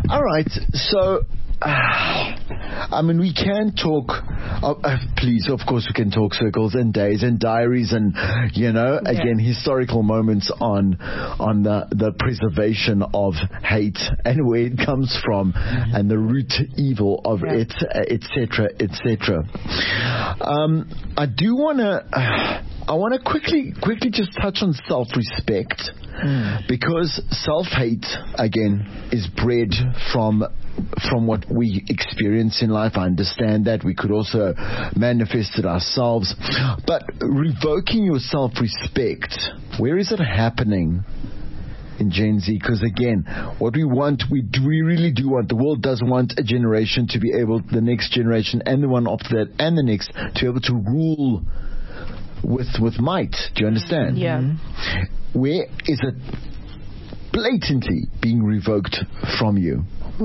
All right, so I mean, we can talk. Please, of course, we can talk circles and days and diaries and again historical moments on the preservation of hate and where it comes from and the root evil of it, etc., etc. I do want to quickly just touch on self-respect. Because self-hate, again, is bred from what we experience in life. I understand that. We could also manifest it ourselves. But revoking your self-respect, where is it happening in Gen Z? Because again, what we want, we really do want, the world does want a generation to be able, the next generation and the one after that and the next, to be able to rule with might. Do you understand? Yeah. Where is it blatantly being revoked from you?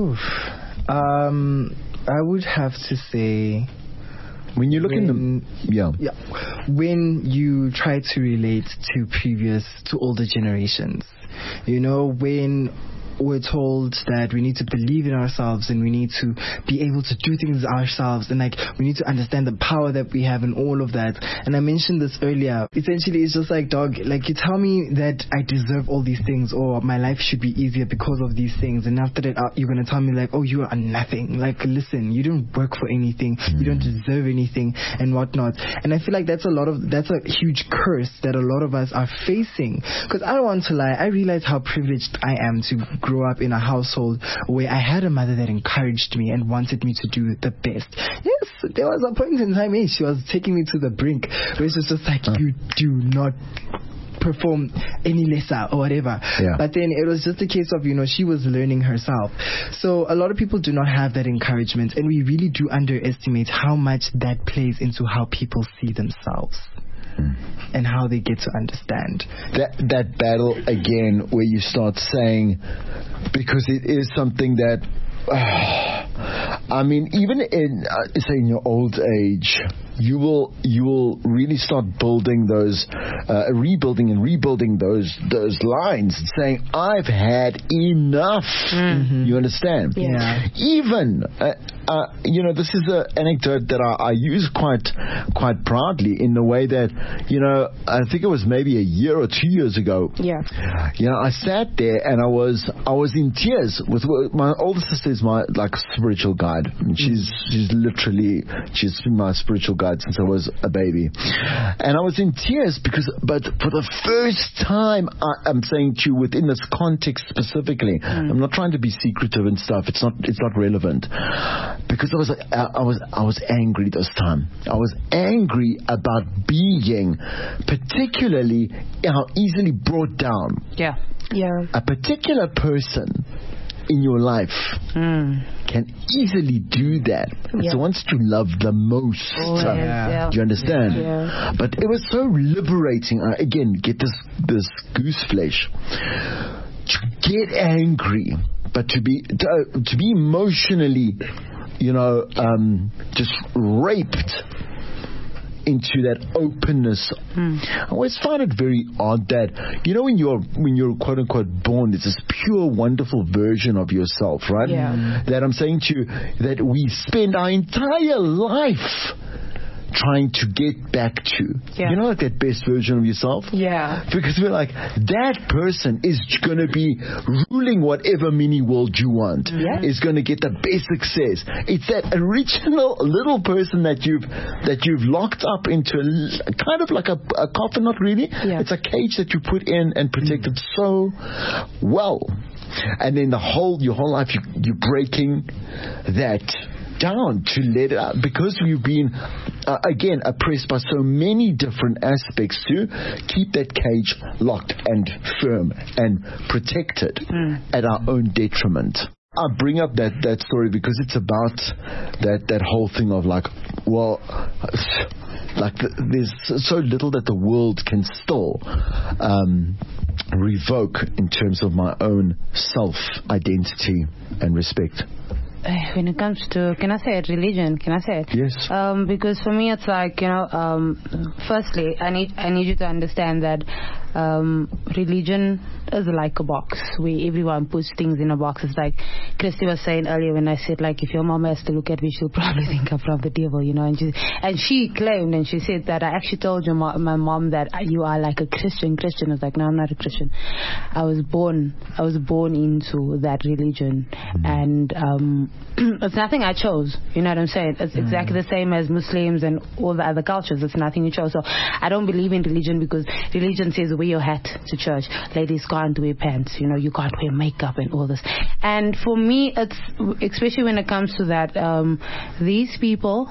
I would have to say, when you look in when you try to relate to older generations, when we're told that we need to believe in ourselves and we need to be able to do things ourselves, and we need to understand the power that we have and all of that. And I mentioned this earlier. Essentially, it's just like, dog, you tell me that I deserve all these things or my life should be easier because of these things, and after that you're going to tell me oh, you are nothing. Listen, you don't work for anything, you don't deserve anything and whatnot. And I feel like that's a huge curse that a lot of us are facing. Because I don't want to lie, I realize how privileged I am to grow up in a household where I had a mother that encouraged me and wanted me to do the best. Yes, there was a point in time she was taking me to the brink where it's just you do not perform any lesser or whatever. But then it was just a case of she was learning herself. So a lot of people do not have that encouragement, and we really do underestimate how much that plays into how people see themselves and how they get to understand that battle again, where you start saying, because it is something that I mean, even in in your old age, you will really start building those, rebuilding those lines, saying, I've had enough. You understand? Yeah. Even this is an anecdote that I use quite proudly, in the way that I think it was maybe a year or 2 years ago. I sat there and I was in tears with my older sister. Is my spiritual guide. She's been my spiritual guide since I was a baby, and I was in tears but for the first time, I'm saying to you within this context specifically, I'm not trying to be secretive and stuff. It's not relevant, because I was angry this time. I was angry about being particularly how easily brought down. A particular person in your life can easily do that. It's the ones to love the most. Do you understand? But it was so liberating. Again, get this goose flesh. To get angry, but to be emotionally, just raped into that openness. I always find it very odd that when you're quote unquote born, there's this pure, wonderful version of yourself, right? That I'm saying to you, that we spend our entire life trying to get back to. That best version of yourself. Because we're like, that person is going to be ruling whatever mini world you want. Is going to get the best success. It's that original little person that you've locked up into a kind of like a coffin, not really. It's a cage that you put in and protected so well. And then your whole life you're breaking that down to let it out, because we've been again oppressed by so many different aspects to keep that cage locked and firm and protected at our own detriment. I bring up that story because it's about that whole thing of there's so little that the world can still revoke in terms of my own self-identity and respect. When it comes to, can I say it, religion? Can I say it? Yes. Because for me, it's firstly, I need you to understand that religion is like a box where everyone puts things in a box. It's like Christy was saying earlier when I said, like, if your mom has to look at me, she'll probably think I'm from the devil, you know. And she claimed, and she said that I actually told my mom that you are like a Christian. I was like, no, I'm not a Christian. I was born into that religion, and it's nothing I chose. You know what I'm saying? It's exactly the same as Muslims and all the other cultures. It's nothing you chose. So I don't believe in religion because religion says wear your hat to church. Ladies can't wear pants. You know, you can't wear makeup and all this. And for me, it's especially when it comes to that. These people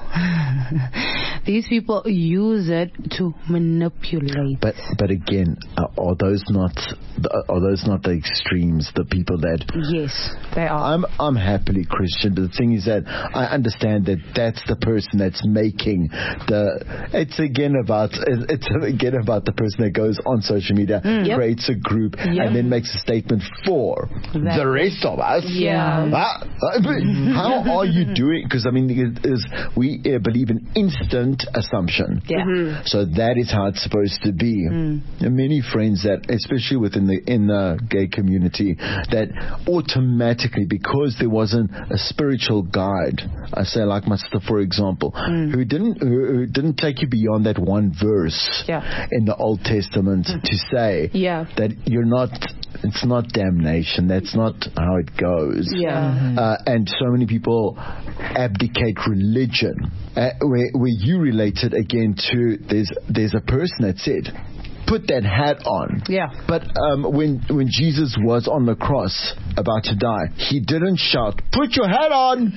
use it to manipulate. But again, are those not the extremes? The people that yes, they are. I'm happily Christian, but the thing is that I understand that that's the person that's making it's again about the person that goes on social media, creates a group, and then makes a statement for the rest of us. Yeah. How are you doing? Because I mean, we believe in instant assumption. Yeah. So that is how it's supposed to be. And many friends that, especially within the gay community, that automatically, because there wasn't a spiritual guide, I say like my sister, for example, who didn't take you beyond that one verse in the Old Testament to say that it's not damnation. That's not how it goes. Yeah. And so many people abdicate religion, where you related again to there's a person that said, put that hat on. Yeah. But when Jesus was on the cross about to die, he didn't shout, put your hat on.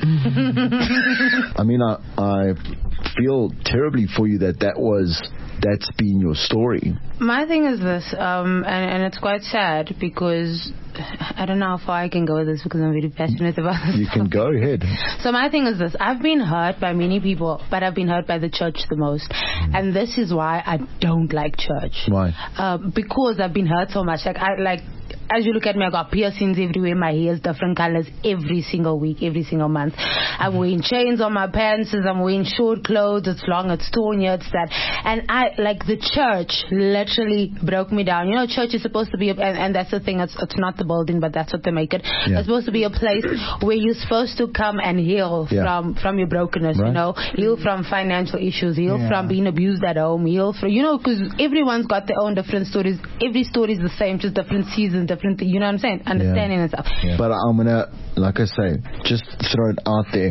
I mean, I feel terribly for you that's been your story. My thing is this, and it's quite sad because I don't know how far I can go with this because I'm very passionate about this. You can go ahead. So my thing is this, I've been hurt by many people, but I've been hurt by the church the most. And this is why I don't like church. Why? Because I've been hurt so much. As you look at me, I got piercings everywhere. My hair is different colors every single week, every single month. I'm wearing chains on my pants. I'm wearing short clothes. It's long, it's torn, it's that. And the church literally broke me down. You know, church is supposed to be, and that's the thing, it's not the building, but that's what they make it. Yeah. It's supposed to be a place where you're supposed to come and heal from your brokenness, you know, heal from financial issues, heal from being abused at home, heal from, you know, because everyone's got their own different stories. Every story is the same, just different seasons, different, you know what I'm saying? Understanding and stuff. Yeah. But I'm gonna, like I say, just throw it out there.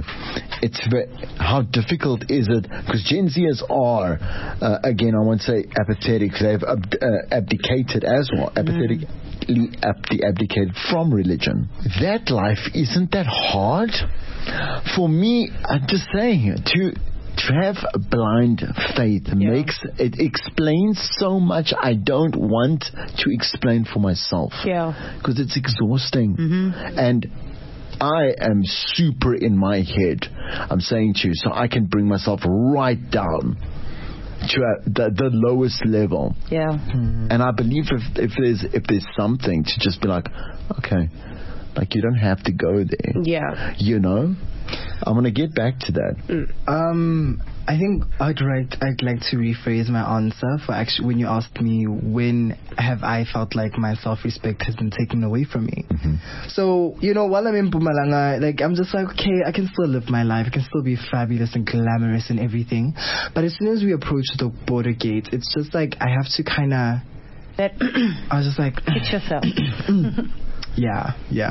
How difficult is it? Because Gen Zers are, again, I won't say apathetic. They've abdicated as well. Apathetically abdicated from religion. That life isn't that hard. For me, I'm just saying to have a blind faith explains so much I don't want to explain for myself. Yeah. Because it's exhausting. And I am super in my head. I'm saying to you, so I can bring myself right down to the lowest level. Yeah. And I believe if there's something to just be like, okay, like you don't have to go there. Yeah. You know? I'm going to get back to that. I think I'd like to rephrase my answer for actually when you asked me when have I felt like my self-respect has been taken away from me. So, you know, while I'm in Mpumalanga, like I'm just like, okay, I can still live my life. I can still be fabulous and glamorous and everything. But as soon as we approach the border gate, it's just like I have to kind of... I was just like... Hit yourself. Yeah.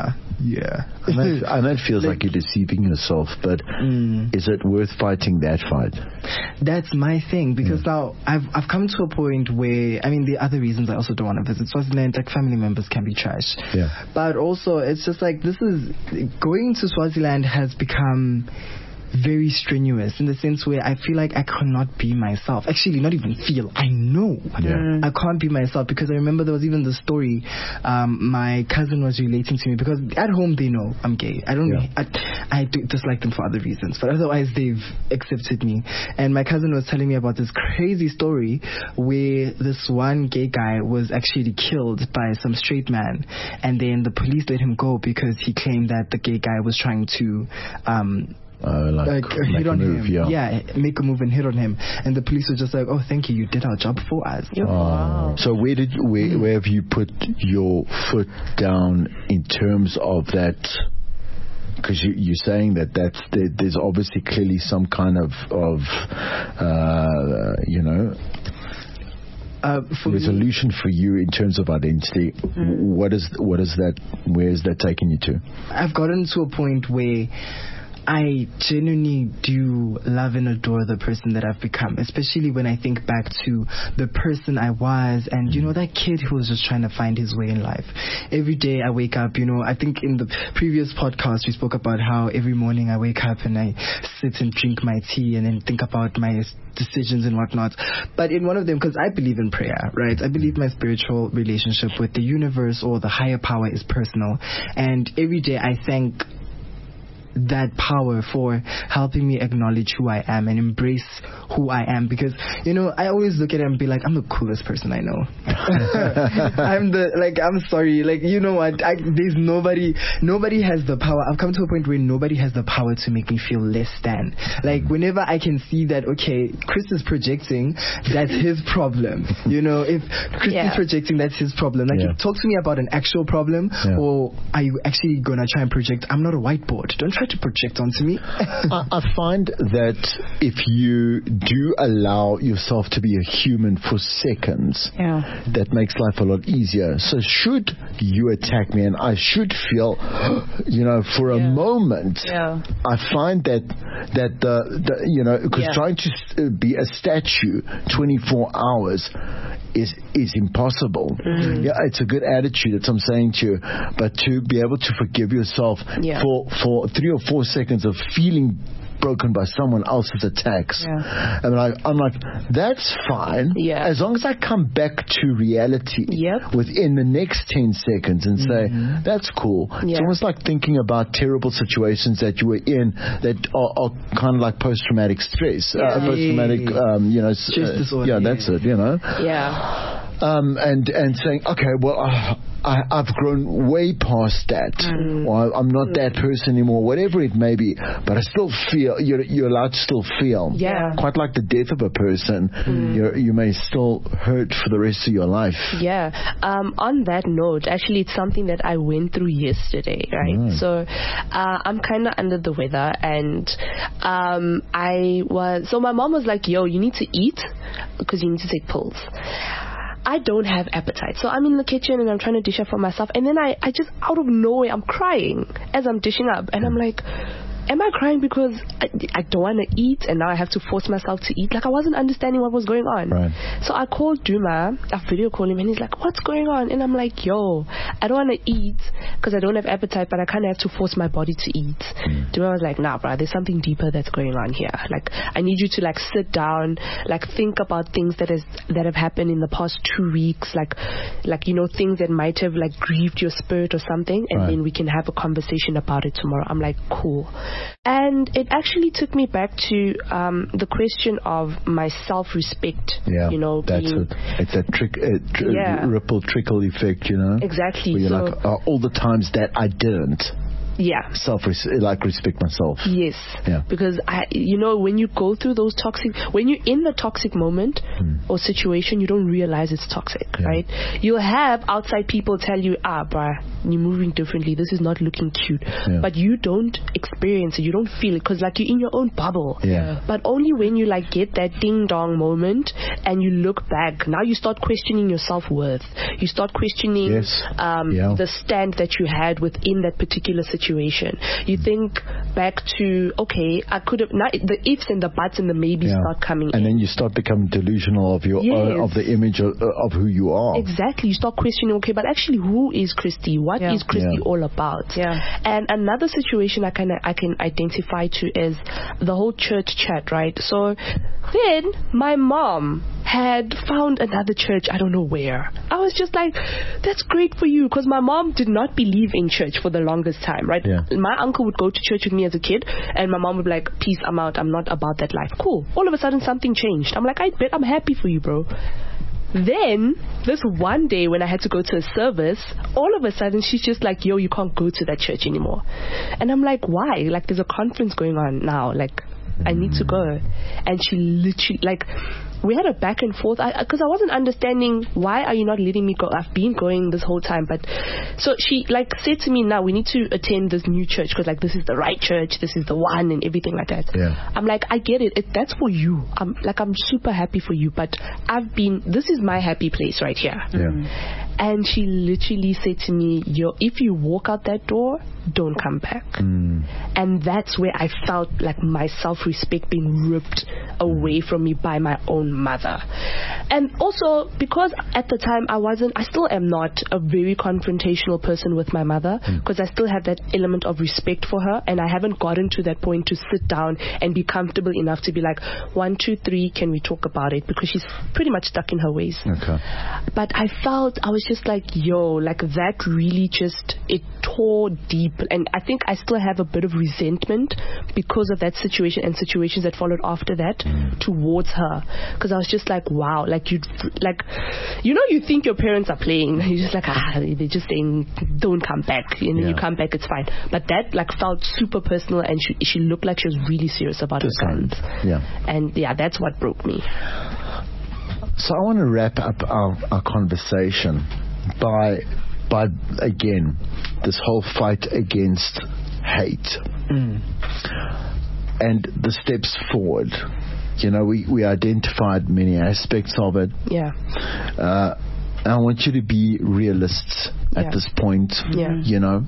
I know it feels like you're deceiving yourself, but is it worth fighting that fight? That's my thing, because now I've come to a point where, I mean, the other reasons I also don't want to visit Swaziland, like family members can be trash. Yeah. But also, it's just like going to Swaziland has become very strenuous in the sense where I feel like I cannot be myself. Actually, not even feel. I know I can't be myself, because I remember there was even the story my cousin was relating to me, because at home they know I'm gay. I do dislike them for other reasons, but otherwise they've accepted me. And my cousin was telling me about this crazy story where this one gay guy was actually killed by some straight man, and then the police let him go because he claimed that the gay guy was trying to hit on him. Yeah, make a move and hit on him. And the police were just like, "Oh, thank you did our job for us." Wow. So where have you put your foot down in terms of that? Because you're saying there's obviously clearly some kind of resolution for you in terms of identity. What is that? Where is that taking you to? I've gotten to a point where I genuinely do love and adore the person that I've become, especially when I think back to the person I was and, that kid who was just trying to find his way in life. Every day I wake up, I think in the previous podcast we spoke about how every morning I wake up and I sit and drink my tea and then think about my decisions and whatnot. But in one of them, because I believe in prayer, right? I believe my spiritual relationship with the universe or the higher power is personal. And every day I thank that power for helping me acknowledge who I am and embrace who I am, because I always look at it and be like, I'm the coolest person I know. I'm sorry, what, there's nobody has the power. I've come to a point where nobody has the power to make me feel less than. Whenever I can see that, okay, Chris is projecting, that's his problem. If Chris is projecting, that's his problem. Talk to me about an actual problem, or are you actually gonna try and project? I'm not a whiteboard. Don't try to project onto me. I find that if you do allow yourself to be a human for seconds, that makes life a lot easier. So should you attack me and I should feel, for a moment, I find that because trying to be a statue 24 hours is impossible. Yeah, it's a good attitude, that's what I'm saying to you, but to be able to forgive yourself for 3 or 4 seconds of feeling broken by someone else's attacks. I'm like, that's fine, as long as I come back to reality within the next 10 seconds and say, that's cool. It's almost like thinking about terrible situations that you were in that are kind of like post-traumatic stress. Post-traumatic, stress disorder. Yeah, that's it, and saying, okay, well, I've grown way past that, or I'm not that person anymore, whatever it may be, but I still feel, you're allowed to still feel. Quite like the death of a person, you may still hurt for the rest of your life. On that note, actually, it's something that I went through yesterday, right? So I'm kind of under the weather, and so my mom was like, yo, you need to eat because you need to take pills. I don't have appetite. So I'm in the kitchen and I'm trying to dish up for myself. And then I just, out of nowhere, I'm crying as I'm dishing up. And I'm like, am I crying because I don't want to eat and now I have to force myself to eat? I wasn't understanding what was going on. So I called Duma, I video called him, and he's like, what's going on? And I'm like, yo, I don't want to eat because I don't have appetite, but I kind of have to force my body to eat. Duma was like, nah, bro, there's something deeper that's going on here. I need you to sit down, think about things that have happened in the past 2 weeks, things that might have grieved your spirit or something, and then we can have a conversation about it tomorrow. I'm like, cool. And it actually took me back to the question of my self-respect. That's it. It's that ripple trickle effect, Exactly. Where you're all the times that I didn't. Respect myself. Yes. Because when you go through those when you're in the toxic moment or situation, you don't realize it's toxic, right? You'll have outside people tell you, bruh, you're moving differently, this is not looking cute, but you don't experience it, you don't feel it, because you're in your own bubble. But only when you get that ding dong moment and you look back, now you start questioning your self-worth, you start questioning the stand that you had within that particular situation. You think back to, okay, I could have, now the ifs and the buts and the maybes start coming in. And then you start becoming delusional of your own, of the image of who you are. Exactly. You start questioning, okay, but actually who is Christy? What is Christy all about? And another situation I can identify to is the whole church chat, right? So then my mom had found another church, I don't know where. I was just like, that's great for you, because my mom did not believe in church for the longest time, right? My uncle would go to church with me as a kid, and my mom would be like, peace, I'm out, I'm not about that life. Cool. All of a sudden something changed. I'm like, I bet, I'm happy for you, bro. Then, this one day when I had to go to a service, all of a sudden she's just like, yo, you can't go to that church anymore. And I'm like, why? Like, there's a conference going on now. Like, I need to go. And she literally, like, we had a back and forth because I wasn't understanding, why are you not letting me go? I've been going this whole time. But so she like said to me, now we need to attend this new church because like this is the right church, this is the one, and everything like that. Yeah. I'm like, I get it. That's for you. I'm super happy for you, but this is my happy place right here. Yeah. And she literally said to me, yo, if you walk out that door, don't come back. And that's where I felt like my self-respect being ripped away from me by my own mother. And also because at the time I still am not a very confrontational person with my mother, because I still have that element of respect for her, and I haven't gotten to that point to sit down and be comfortable enough to be like, 1, 2, 3, can we talk about it? Because she's pretty much stuck in her ways. Okay. But I was just like, yo, like that really it tore deep. And I think I still have a bit of resentment because of that situation and situations that followed after that towards her. Because I was just like, wow, like you think your parents are playing. You're just like, they're just saying, don't come back. And then you come back, it's fine. But that like felt super personal, and she looked like she was really serious about her sons. Yeah. And yeah, that's what broke me. So I want to wrap up our conversation by again, this whole fight against hate and the steps forward. You know, we identified many aspects of it. Yeah. I want you to be realists at this point. Yeah. You know,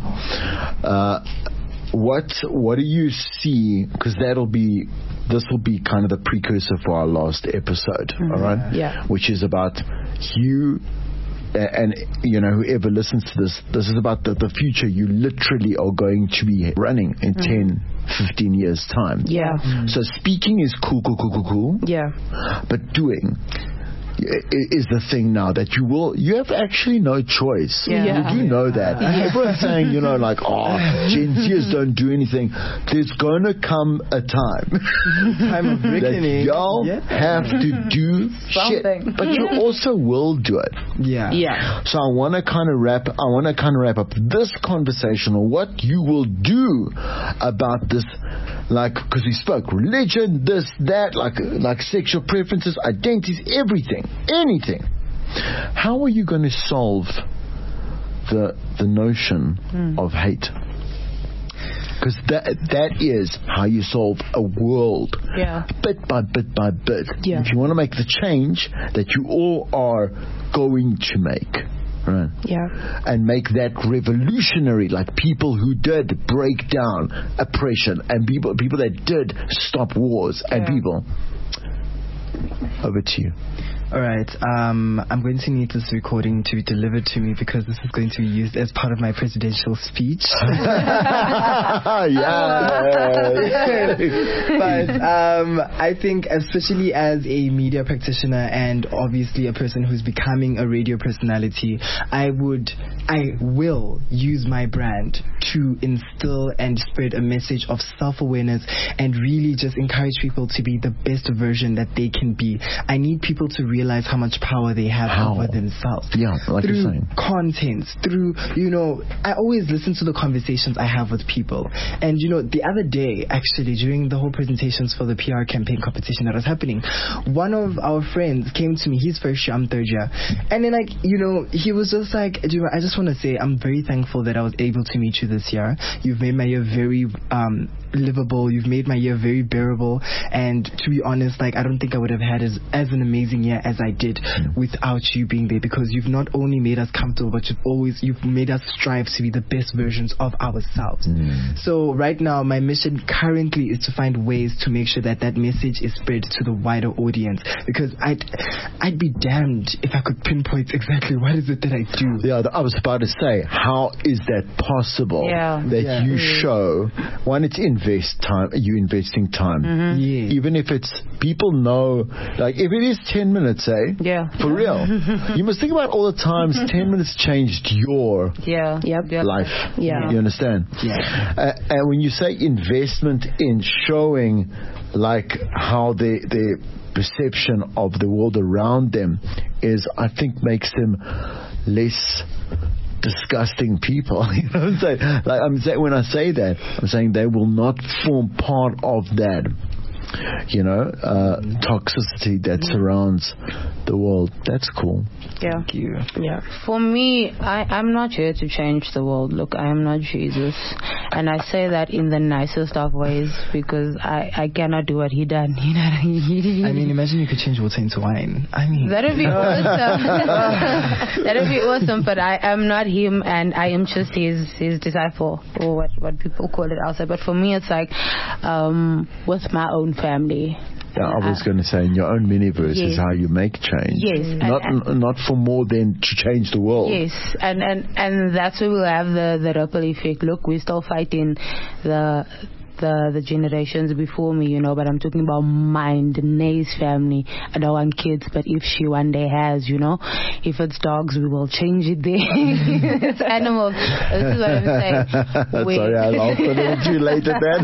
what do you see? Because this will be kind of the precursor for our last episode. All right. Yeah. Which is about you. And you know, whoever listens to this is about the future you literally are going to be running in 10, 15 years time. Yeah. So speaking is cool. Yeah. But doing is the thing now that you have actually no choice. Yeah. You do know that. Everyone's saying, you know, like, Gen Zers don't do anything. There's going to come a time of reckoning that y'all have to do shit, but you also will do it. Yeah. So I want to kind of wrap up this conversation on what you will do about this, like, because we spoke religion, this, that, like sexual preferences, identities, everything. Anything. How are you going to solve the notion of hate? Because that is how you solve a world, bit by bit by bit. Yeah. If you want to make the change that you all are going to make, right? Yeah. And make that revolutionary, like people who did break down oppression and people that did stop wars and people. Over to you. All right. I'm going to need this recording to be delivered to me because this is going to be used as part of my presidential speech. But I think, especially as a media practitioner and obviously a person who's becoming a radio personality, I will use my brand to instill and spread a message of self-awareness and really just encourage people to be the best version that they can be. I need people to realize how much power they have over themselves. Yeah, like through you're saying. Content, through, I always listen to the conversations I have with people. And, the other day, actually, during the whole presentations for the PR campaign competition that was happening, one of our friends came to me. He's first year, I'm third year. And then, he was just like, I just want to say I'm very thankful that I was able to meet you this year. You've made my year very livable. You've made my year very bearable. And to be honest, I don't think I would have had as an amazing year as I did without you being there, because you've not only made us comfortable, but you've made us strive to be the best versions of ourselves. So right now, my mission currently is to find ways to make sure that message is spread to the wider audience, because I'd be damned if I could pinpoint exactly what is it that I do. Yeah, I was about to say, how is that possible? You show, one, it's investing time, even if it's people know, like, if it is 10 minutes, for real, you must think about all the times 10 minutes changed your life. Yeah. You understand? Yeah. And when you say investment in showing, like, how their perception of the world around them is, I think, makes them less disgusting people. You know what I'm saying? Like, when I say that, I'm saying they will not form part of that, toxicity that surrounds the world. That's cool. Yeah. Thank you. Yeah. For me, I'm not here to change the world. Look, I am not Jesus. And I say that in the nicest of ways because I cannot do what he done. You know what I mean? I mean, imagine you could change water into wine. I mean, that would be awesome. That would be awesome, but I am not him and I am just his disciple, or what people call it outside. But for me, it's like with my own family. Yeah, I was going to say, in your own miniverse is how you make change. Yes. Not for more than to change the world. Yes, and that's where we'll have the ripple effect. Look, we're still fighting the generations before me, but I'm talking about mine, Danae's family. I don't want kids, but if she one day has, if it's dogs, we will change it there. It's animals. This is what I'm saying. Sorry, I laughed a little too late at that.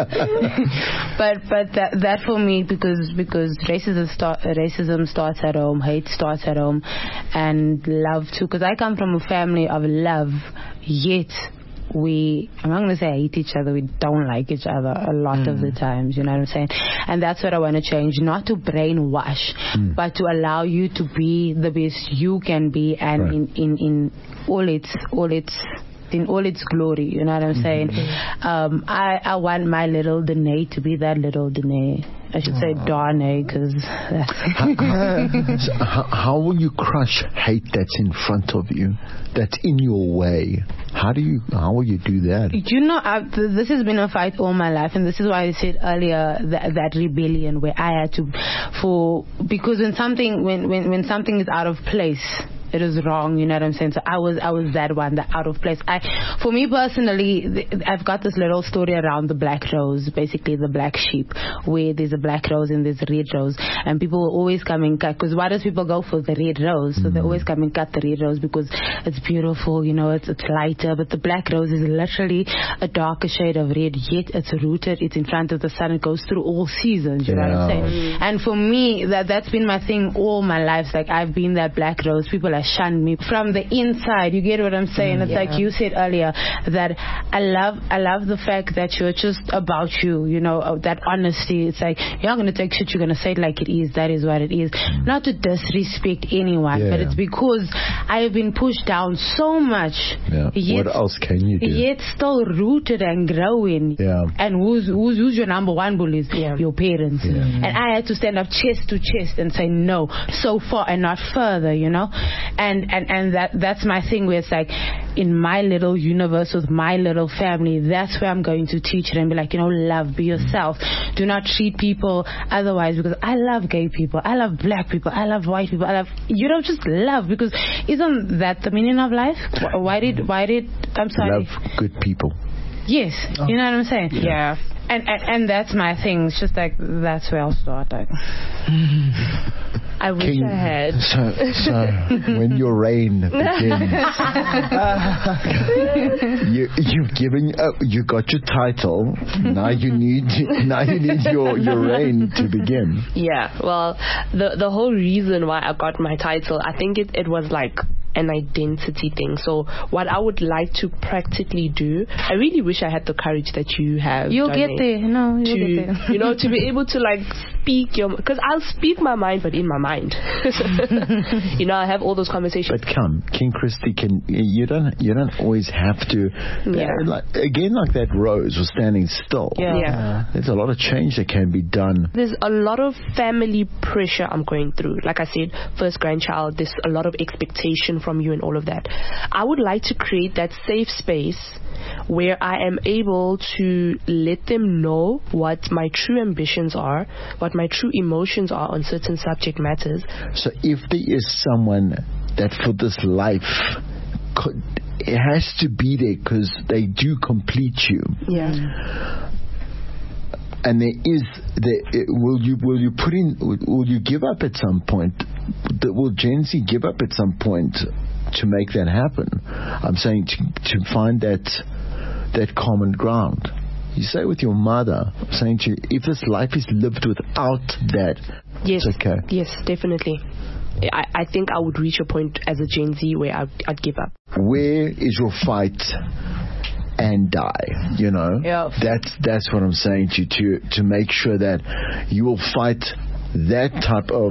but that for me, because racism starts at home, hate starts at home, and love too. Because I come from a family of love, yet I'm not going to say hate each other, we don't like each other a lot of the times, you know what I'm saying? And that's what I want to change, not to brainwash, but to allow you to be the best you can be, and in all its glory, you know what I'm saying? I want my little Danae to be that little Danae. I should say Danae, because how will you crush hate that's in front of you, that's in your way? How will you do that? This has been a fight all my life, and this is why I said earlier that rebellion where I had to, because when something is out of place, it is wrong, you know what I'm saying? So I was that one, the out of place. For me personally, I've got this little story around the black rose, basically the black sheep, where there's a black rose and there's a red rose, and people will always come and cut, because why does people go for the red rose? So they always come and cut the red rose because it's beautiful, it's lighter, but the black rose is literally a darker shade of red, yet it's rooted, it's in front of the sun, it goes through all seasons, you know what I'm saying? And for me, that's been my thing all my life. Like, I've been that black rose. People have shunned me from the inside, you get what I'm saying? It's like you said earlier, that I love the fact that you're just about you, that honesty. It's like, you're not going to take shit, you're going to say it like it is. That is what it is. Not to disrespect anyone, but it's because I have been pushed down so much. What else can you do? Yet still rooted and growing. And who's your number one bullies? Your parents. And I had to stand up chest to chest and say no, so far and not further, and that's my thing, where it's like, in my little universe with my little family, that's where I'm going to teach it and be like, love, be yourself. Do not treat people otherwise, because I love gay people, I love black people, I love white people, just love, because isn't that the meaning of life? Why did I'm sorry, love good people. Yes, you know what I'm saying? Yeah. And that's my thing. It's just like, that's where I'll start. Like, I wish I had. So when your reign begins, you've given, you got your title. Now you need your reign to begin. Yeah. Well, the whole reason why I got my title, I think it was like an identity thing. So what I would like to practically do, I really wish I had the courage that you have. You'll get there. No, you'll get there. To be able to like speak because I'll speak my mind, but in my mind. I have all those conversations. But come, King Christy, you don't always have to. Like that rose was standing still. There's a lot of change that can be done. There's a lot of family pressure I'm going through. Like I said, first grandchild, there's a lot of expectation from you and all of that. I would like to create that safe space where I am able to let them know what my true ambitions are, what my true emotions are on certain subject matters. So if there is someone that for this life it has to be there because they do complete you. and will you give up at some point? Will Gen Z give up at some point to make that happen? I'm saying to find that common ground. You say with your mother, I'm saying to you, if this life is lived without that, yes, it's okay. Yes, definitely. I think I would reach a point as a Gen Z where I'd give up. Where is your fight and die? You know, that's what I'm saying to make sure that you will fight that type of.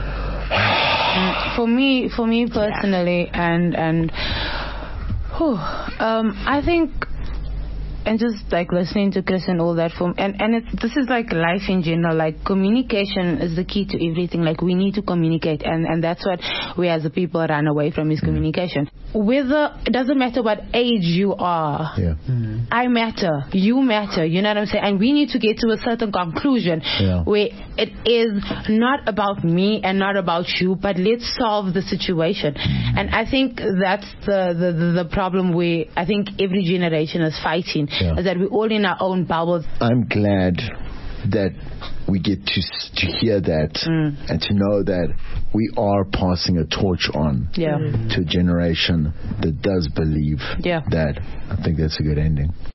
For me personally, I think. And just like listening to Chris and all that, this is like life in general. Like communication is the key to everything. Like we need to communicate, and that's what we as a people run away from is communication. Whether it doesn't matter what age you are, I matter, you matter. You know what I'm saying? And we need to get to a certain conclusion where it is not about me and not about you, but let's solve the situation. And I think that's the problem where I think every generation is fighting. Is that we're all in our own bubbles. I'm glad that we get to hear that and to know that we are passing a torch on to a generation that does believe that. I think that's a good ending.